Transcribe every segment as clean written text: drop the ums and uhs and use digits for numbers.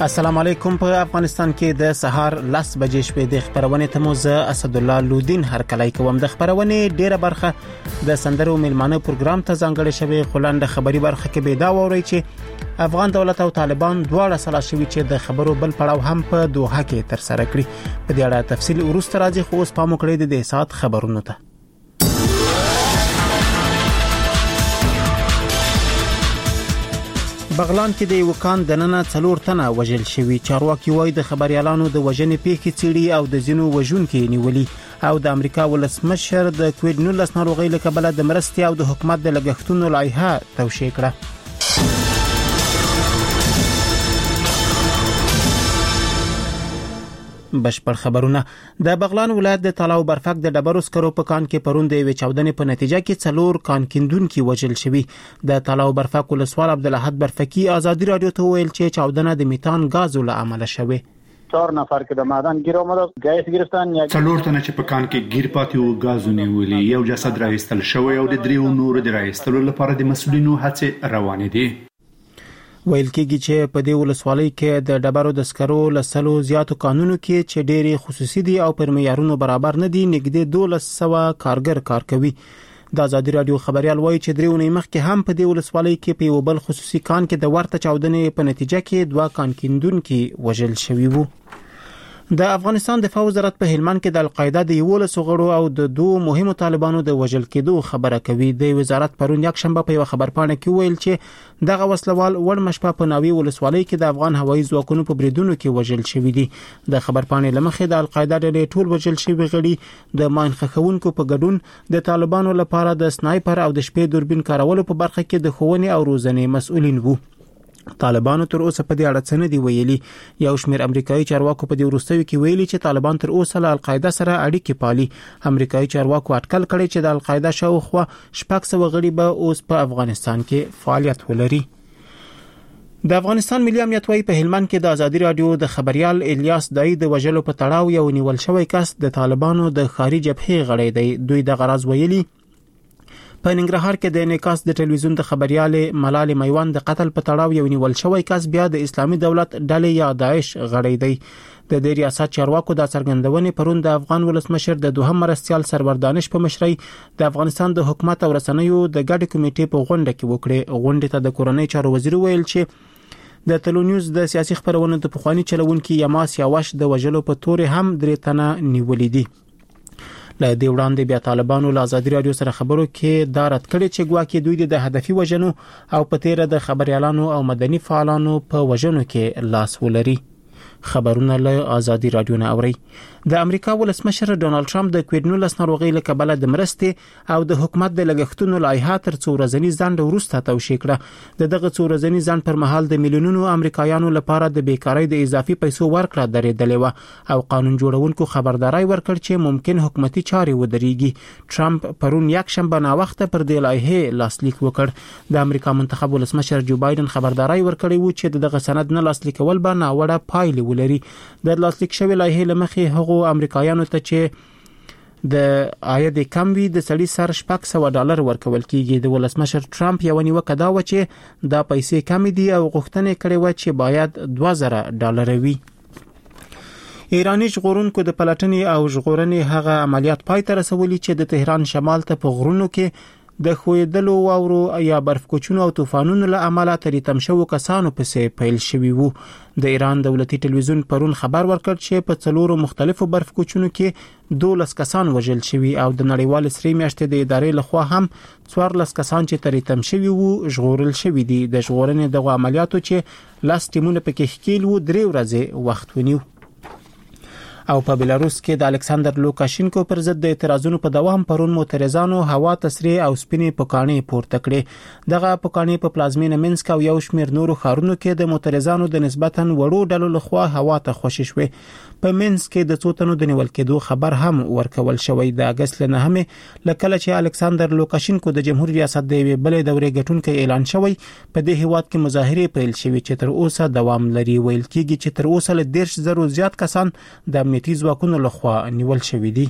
السلام علیکم. په افغانستان کې د سهار 10 بجې شپې د خبرونه تموزه اسد الله لودین هر کله کوم د خبرونه ډیره برخه د سندرو ملمانه پروګرام ته ځانګړې شوی خلاند خبري برخه کې به دا ووري چې افغان دولت او طالبان دواړه سلا شوی چې د خبرو بل پړاو هم په دوحه کې تر سره کړی. په دې اړه تفصیل ورسته راځي خو اوس پام وکړئ د ساعت خبرونو ته. بغلان کې د وکان دننه 4 تنه وژل شوی. چارواکي وایي د خبريالانو د وژنې پیښې چيړي او د زینو وژونکو نیولي او د امریکا ولسمشر د کووډ-19 ناروغي له کبله د مرستې او د حکومت د لګښتونو لایحه توشیح کړه. بشپړ خبرونه. د بغلان ولایت د تالاو برفک د ډبرو سکرو په کان کې پروند د چاودنې په نتیجه کې 4 کان کیندونکو وژل شوی. د تالاو برفک ولسوال عبدالحد برفکی آزادی رادیو ته ویل چې چاودنه د میتان غاز له عمله شوی. 4 نفر که د معدن گیر آمده گیس گرفتن یا 4 تنه چې په کان کې گیر پاتې او غاز نیولي. یو جسد راایستل شوی او د دریو نور د راایستلو لپاره د مسؤلینو هڅې روانې دي. ویل کېږي چې په دې ولسوالۍ کې د ډبرو د سکرو لسلو زیاتو قانونو کې چې ډېری خصوصي دي او پر معیارونو برابر نه دي نږدې 1200 کارګر کار کوي. د آزادی رادیو خبريال وایي چې دریونی مخکې هم په دې ولسوالۍ کې په یو بل خصوصي کان کې د ورته چاودنې په نتیجه کې 2 کان کیندونکو وژل شوي وو. د افغانستان دفاع وزارت په هلمند کې د القاعده د 11 غړو او د 2 مهمو طالبانو د وژل کېدو خبره کوي. د وزارت پرون یک شنبه په یو خبرپاڼه کې ویل چې دغه وسلوال وړ مشپه په ناوی ولسوالۍ کې د افغان هوایي ځواکونو په بریدونو کې وژل شوی دي. د خبرپاڼې لمخې د القاعده ډلې ټول وژل شوی غړي د ماین خښونکو په ګډون د طالبانو لپاره د سنایپر او د شپې دوربین کارولو په برخه کې د ښوونې او روزنې مسؤلین وو. طالبانو تر اوسه په دې اړه څه نه دی ویلي. یو شمېر امریکایي چارواکو په دې وروستیو کې ویلي چې طالبان تر اوسه له القاعده سره اړیکې پالي. امریکایي چارواکو اټکل کړی چې د القاعده شاوخوا 600 غړي به اوس په افغانستان کې فعالیت ولري. د افغانستان ملي امنیت وايي په هلمند کې د آزادی رادیو د خبريال الیاس دای د وژلو په تړاو یو نیول شوی کس د طالبانو د خارجي جبهې غړی دی. دوی د غراز ویلي په ننګرهار کې د انعکاس د ټلویزیون د خبريال ملال میوان د قتل په تړاو یو نیول شوی کس بیا د اسلامي دولت ډلې یا داعش غړی دی. د دې ریاست چارواکو د څرګندونې پرون د افغان ولسمشر د دوهم مرستيال سرور دانش په مشرۍ د افغانستان د حکومت او رسنیو د ګډ کمیټې په غونډه کې وکړه. غونډه ته د کورنۍ چارو وزیر ویل چې د تلونیوز د سیاسي خبرونو د پخوانی چلوونکي یماس یاوش د وژلو په تور هم 3 تنه نیولې دي. له دې وړاندې بیا طالبانو له آزادی رادیو سره خبرو کې دا رد کړی چې ګواکې دوی د هدفي وژنو او په تیر د خبريالانو او مدني فعالانو په وژنو کې لاس ولري. خبرونه له آزادی رادیو نه اوري. د امریکا ولسمشر ډونالد ټرمپ د کووډ-19 ناروغي له کبله د مرستې او د حکومت د لګښتونو لایحه تر څو ورځنی ځنډ وروسته توشیح کړه. دغه څو ورځنی ځنډ پر مهال د میلیونونو امریکایانو لپاره د بیکاری د اضافي پیسو ورکړه درېدلې و او قانون جوړونکو خبرداري ورکړ چې ممکن حکومتي چارې ودرېږي. ټرمپ پرون یک شنبه نا وخت پر دې لایحه لاسلیک وکړ. د امریکا منتخب ولسمشر جو بایدن خبرداري ورکړی و چې دغه سند نه لاسلیکول به ناوړه پایلې ولري. د لاسلیک شوی لایحه لمخې هغو امریکایانو ته چې د عاید کم وي د سړي سر $600 ورکول کیږي. د ولسمشر ټرمپ یو نیوکه دا و چې دا پیسې کم دي او غوښتنه کړې و چې باید $2000 وي. ایرانی ژغورونکو د پلاتنې او ژغورنې هغه عملیات پای ته رسولي چې د تهران شمال ته په غرونو کې د خویدلو واورو یا برف کوچونو او طوفانونو له امله تریتم شو کسانو پسې پیل شوی وو. د ایران دولتي ټلویزیون پرون خبر ورکړ چې په 4 مختلفو برف کوچونو کې 12 کسان وژل شوی او د نړیوال سری میاشتې د ادارې لخوا هم 14 کسان چې تریتم شوی وو ژغورل شوی دي. د ژغورنې دغه عملیاتو چې لاس ټیمونه پکې ښکیل وو 3 ورځې وخت ونیو. او په بلاروس کې د الکساندر لوکاشینکو پر ضد د اعتراضونو په دوام پرون معترضانو هوا تسریع او سپینې پکانې پورته کړې. دغه پکانې په پلازمینه مینسک او یو شمېر نورو ښارونو کې د معترضانو د نسبتاً وړو ډلو لخوا هوا ته خوشې شوې. په مینسک کې د 2 تنو د نیول کېدو خبر هم ورکول شوی. د اگست له 9 لکه چې الکساندر لوکاشینکو د جمهوریت ریاست د بلې دورې ګټونکو اعلان شوی په دې هیواد کې مظاهره پیل شوې چې تر اوسه دوام لري. ویل کېږي چې تر اوسه له 10,000 زیات کسان د امنیتي ځواکونو لخوا نیول شوی دي.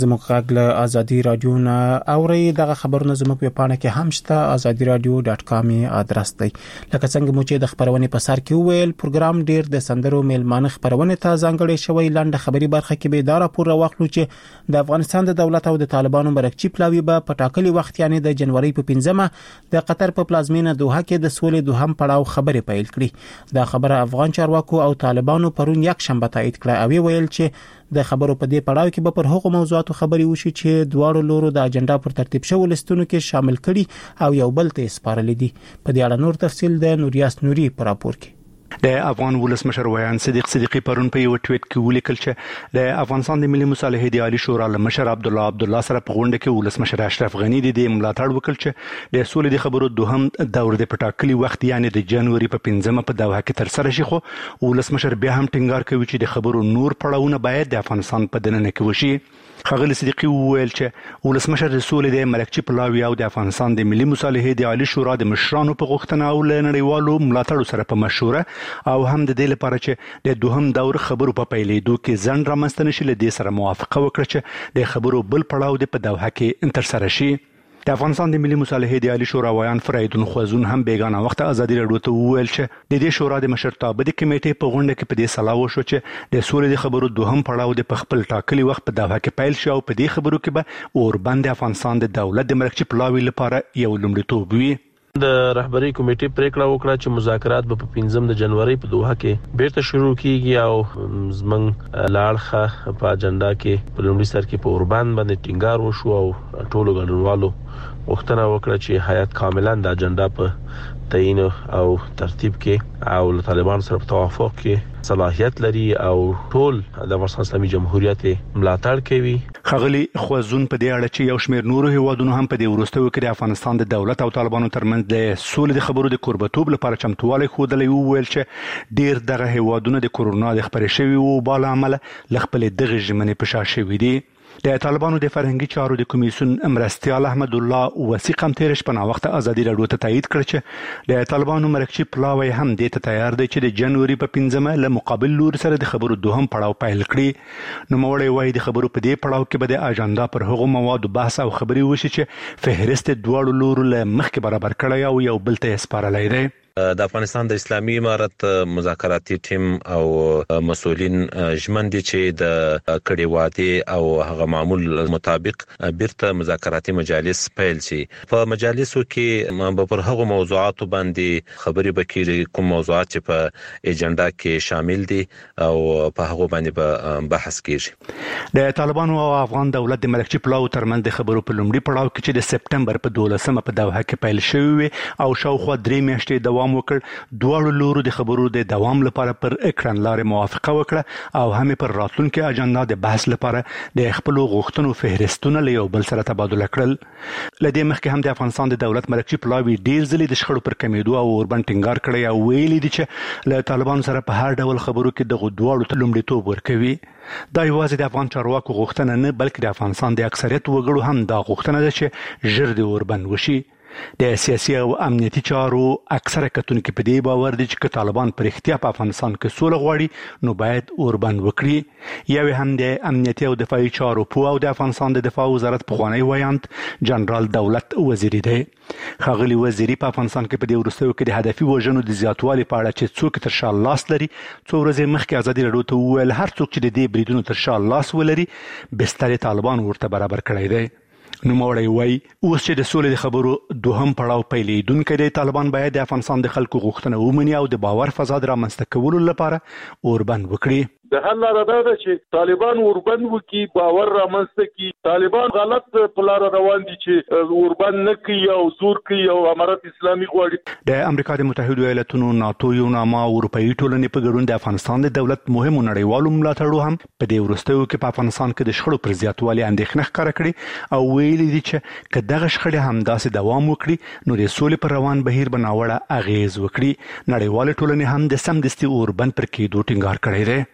زموږ غږ له ازادي رادیو نه اوري. دغه خبرونه زموږ په پاڼه کې هم شته azadiradio.com ادرس دی. لکه څنګه مو چې د خبرونه په سر کې ویل پروګرام ډیر د سندرو میلمانه خبرونه ته ځانګړی شوی. لاندې خبري برخه کې به دا راپور راوخلو چې د افغانستان د دولت او د طالبانو مرکچی پلاوی به په ټاکلي وخت یعنی د جنوري په 15مه د قطر په پلازمینه دوحه کې د سولې دوهم پړاو خبرې پیل کړې. دا خبره افغان چارواکو او طالبانو پرون یک شنبه تایید کړه او ویل چې د خبرو په دې پړاو کې به پر هغو موضوعاتو خبري وشي چې دواړو لورو د اجنډا پر ترتیب شوی لستونو کې شامل کړي او یو بل ته سپارل دي. په دې اړه نور تفصیل د نوریاس نوري پر راپور کې. د افغان ولسمشر ویان صدیق صدیقی پرون په یو ټویټ کې ولیکل چې د افغانستان د ملي مصالحې د عالی شورا لمشر عبدالله سره په غونډه کې ولسمشر اشرف غنی د ملاتړ وکړ چې د سولې د خبرو دوهم دور د پټاکلي وخت یعنی د جنوري په 15مه په دوحه کې تر سره شي. خو ولسمشر بیا هم ټینګار کوي چې د خبرو نور پړاوونه باید د افغانستان په دننه کې وشي. خغلی صدیقی وویل چې ولسمشر د سولې د مرکچی پلاوی او د افغانستان د ملي مصالحې د عالی شورا د مشرانو په غوښتنه او لنړیوالو ملاتړ سره په مشوره او هم د دې لپاره چې د دوهم دور خبرو په پیلېدو کې ځن رامنځته نشي له دې سره موافقه وکړه چې د خبرو بل پړاو د په دوحه کې تر سره شي. د افغانستان د ملي مصالحې د عالی شورا ویان فریدون خوازون هم بیگانه وخت ازادي راډیو ته وویل چې د دې شورا د مشرتابه د کمیټې په غونډه کې په دې سلا وشو چې د سولې د خبرو دوهم پړاو د خپل ټاکلي وخت په دوحه کې پیل شو او په دې خبرو کې به اوربند افغانستان د دولت د مرکچی پلاوی لپاره یو لومړیتوب وي. د رهبری کمیټې پریکړه وکړه چې مذاکرات به په 15 د جنوري په دوحه کې بیرته شروع کیږي او زمنګ لاړخه په اجنډا کې په لومړي سر کې په اوربند باندې ټینګار وشو او ټولو ګډونوالو وختونه وکړه چې حیات کاملا د اجنډا په تعین او ترتیب کې او طالبان سره په توافق کې صلاحیت لري او ټول د افغانستان اسلامي جمهوریت ملاتړ کوي. خغلی خوازون په دې اړه چې یو شمېر نورو هیوادونو هم په دې وروستیو کې د افغانستان د دولت او طالبانو ترمنځ د سولې د خبرو د کوربتوب لپاره چمتووالی ښودلی وویل چې ډیر دغه هیوادونه د کورونا د خپرې شوي وبا له امله له خپلې دغې ژمنې په شا شوي دي. د طالبانو د فرهنګي چارو د کمیسیون مرستیال احمد الله وثیق هم تیر شپه وخت ازادي راډیو ته تایید کړ چې د طالبانو مرکچی پلاوی هم د تیار دی چې د جنوري په 15مه له مقابل لور سره د خبرو دوهم پړاو پیل کړي. نو موړی وای د خبرو په دې پړاو کې به د اجنډا پر هغو موادو بحث او خبري وشي چې فهرست دواړو لورو له مخکې برابر کړی او یو بل ته سپارلی دی. د افغانستان د اسلامي امارت مذاکراتي ټیم او مسؤلین ژمن دي چې د کړي واده او هغه معمول مطابق بیرته مذاکراتي مجالس پیل شي. په مجالسو کې په هغه موضوعاتو باندې خبري وکړي کوم موضوعات چې په اجنډا کې شامل دي او په هغه باندې به بحث کیږي. د طالبانو او افغان دولت د مرکچی پلاو ترمنځ د خبرو په لومړي پړاو کې چې د سپټمبر په 12مه په دوحه کې پیل شوی او شاوخوا 3 میاشتې دوام وکړ. دواړو لورو د خبرو د دوام لپاره پر کړنلارې موافقه وکړه او هم پر راتلونکي اجنډا د بحث لپاره د خپل غوښتنو فهرستونه له یو بل سره تبادله کړل. لدې مخکې هم د افغانستان د دولت مرکچی پلاوی ډیر ځلې د شخړو پر کمیدو او اوربند ټینګار کړی او ویلي دي چې له طالبانو سره په هر ډول خبرو کې دغه دواړو ته لومړیتوب ورکوي. دا یوازې د افغان چارواکو غوښتنه نه بلکې د افغانستان د اکثریت وګړو هم دا غوښتنه ده چې ژر د اوربند وشي. د سیاسي او امنیتي چارو اکثره کتونکو په دې باور دي چې طالبان پر اختیار په افغانستان کې سوله غواړي نو باید اوربند وکړي. یو هم د امنیتي او دفاعي چارو په او د افغانستان د دفاع وزارت په غونې ویاند جنرال دولت وزیری دی. خغلی وزیری په افغانستان کې په دې وروستیو کې د هدفي وژنو د زیاتوالي په اړه چې څوک تر شا لاس لري څو ورځې مخکې ازادي راډیو ته وویل هر څوک چې د دې بریدونو تر شا لاس ولري بستر طالبان ورته برابر کړی دی. نو موړی وای اوس چې د سولې د خبرو دوهم پړاو پیلېدونکی دی طالبان باید د افغانستان د خلکو غوښتنه ومني او د باور فضا رامنځته کولو لپاره اوربند وکړي. د حل لاره دا ده چې طالبان اوربند وکړي باور رامنځته کړي. طالبان غلط په لار روان دي چې اوربند نه کوي او زور کوي او امارت اسلامي غواړي. د امریکا د متحده ایالاتونو ناتو یو نامه اروپאי ټولنې په ګډون د افغانستان د دولت مهمو نړیوالو ملاتړو هم په دې وروستیو کې په افغانستان کې د شخړو پر زیاتوالي اندېښنه ښکاره کړې او ویلي دي چې که دغه شخړې همداسې دوام وکړي نو د سولې پر روان بهیر به ناوړه اغیز وکړي. نړیوالې ټولنې هم د سمدستي اوربند پر کېدو ټینګار کړی دی.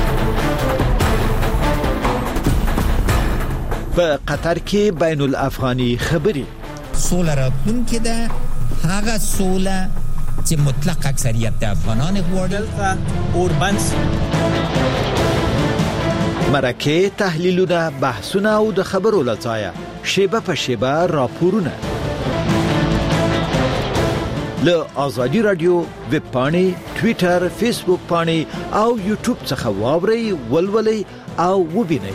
په قطر کې بین الافغاني خبرې سوله راتلونکې ده هغه سوله چې مطلق اکثریت د افغانان غواړي. اوربند مرکه، تحلیلونه، بحثونه او د خبرو لڅایه شیبه په شیبه راپورونه. له آزادی رادیو ویب پاڼې، ټویټر، فیسبوک پاڼې او یوټیوب څخه واورئ، ولولئ او وبینئ.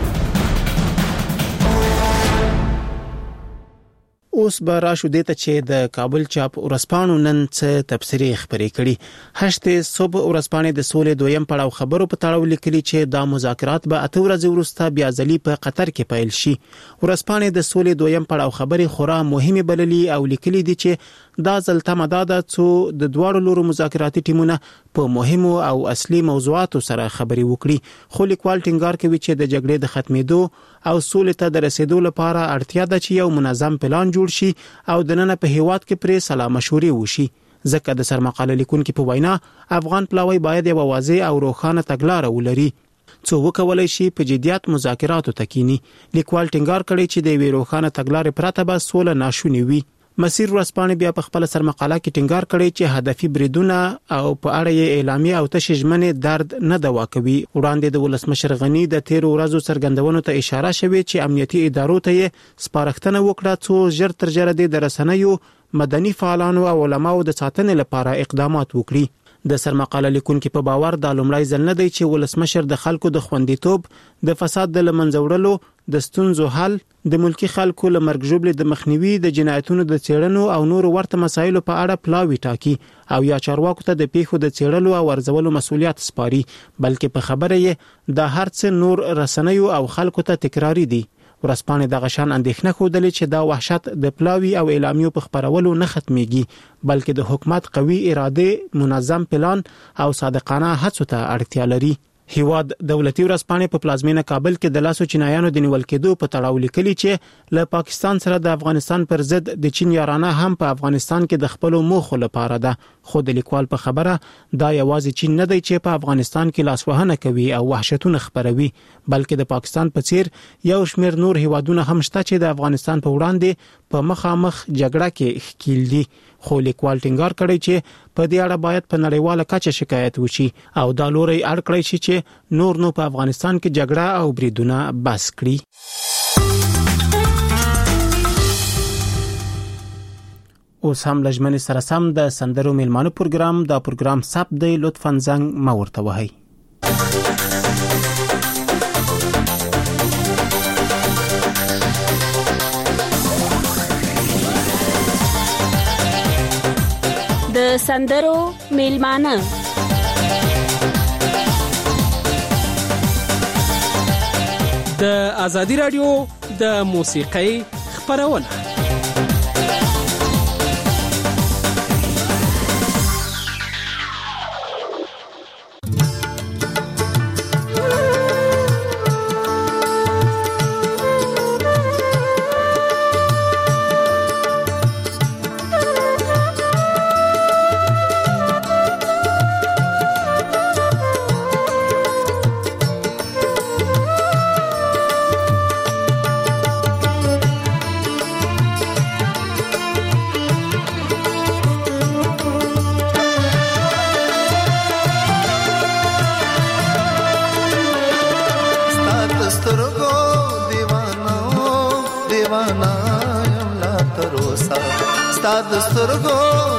اوس به راشو دیته چې د کابل چاپ ورځپاڼو نن څه تبصرې خبرې کړي. هشته صبح ورځپاڼې د سولې دویم پړاو خبرو په تړاو لیکلي چې دا مذاکرات به 8 ورځې وروسته بیا ځلې په قطر کې پیل شي. ورځپاڼې د سولې دویم پړاو خبرې خورا مهمه بللي او لیکلي دي چې دا ځلته مداده څو د دوړو لورو مذاکراتي ټیمونه په مهمو او اصلي موضوعاتو سره خبرې وکړي. خو لیکوال ټینګار کوي چې د جګړې د ختمېدو او سولې ته د رسیدو لپاره اړتیا ده چې یو منظم پلان جوړ شي او د نن په هیواد کې پرې سلا مشورې وشي. ځکه د سرمقاله لیکونکو په وینا افغان پلاوی باید یو واضح او روښانه تګلارې ولري څو وکولای شي په جديات مذاکراتو تکینی. لیکوال ټینګار کړي چې د وی روښانه تګلارې پرته به سوله ناشونی وي. مسیر ورځپاڼې بیا په خپل سرمقاله کې ټینګار کړي چې هدفي بریدونه او په اړه یې اعلامیه او تشجمنه درد نه دوا کوي. وړاندې د ولسمشر غنی د 13 ورځو څرګندونو ته اشاره شوې چې امنیتي ادارو ته سپارښتنه وکړه څو ژر تر ژره د رسنیو، مدني فعالانو او علماو د ساتنې لپاره اقدامات وکړي. د سرمقاله لیکونکو په باور د لومړی ځل نه دی چې ولسمشر د خلکو د خوندیتوب، د فساد د لمنځه وړلو، د ستونزو حل، د ملکی خلکو له مرګ ژوبلې د مخنیوي، د جنایتونو د څېړنو او نور ورته مسایلو په اړه پلاوی ټاکي او یا چارواکو ته د پیښو د څېړلو او ارزولو مسولیت سپاري، بلکې په خبره یې د هر څه نور رسنیو او خلکو ته تکراری دي. ورځپاڼې د غشان اندېښنه خوده چې دا وحشت د پلاوی او اعلامیو په خبرولو نه ختميږي، بلکې د حکومت قوي اراده، منظم پلان او صادقانه هڅو ته اړتیا لري. هیواد دولتي ورځپاڼې په پلازمینه کابل کې د لاسو چینایانو د نیول کېدو په تړاو لیکلي چې له پاکستان سره د افغانستان پر ضد د چین یارانه هم په افغانستان کې د خپل موخو لپاره ده. خو د لیکوال په خبره دا یوازې چین نه دی چې په افغانستان کې لاسوهنه کوي او وحشتونه خبروي، بلکې د پاکستان په څیر یو شمېر نور هیوادونه هم شته چې د افغانستان په وړاندې په مخامخ جګړه کې ښکیل دي. خو لیکوال ټینګار کړی چې په دې اړه باید په نړیواله کچه شکایت وشي او دا لوري اړ کړی شي چې نور نو په افغانستان کې جګړه او بریدونه بس کړي. اوس هم لجمن سره سم د سندرو میلمانو پروګرام، دا پروګرام ثبت دی، لطفاً زنګ ما ورته وهئ. د سندرو میلمانه د آزادی رادیو د موسیقۍ خبرونه. سترګو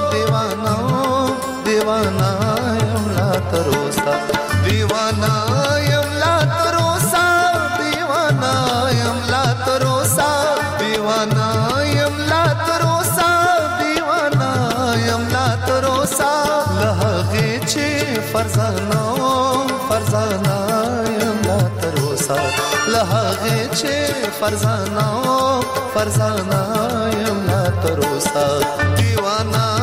دیوانا یم لا تروسا، دیوانا یم لا تروسا، دیوانا یم لا تروسا، دیوانا یم لا تروسا، دیوانا یم لا تروسا، لهغه چې فرزانا یم لا تروسا، لهغه چې فرزانا یم لا تروسا، دیوانا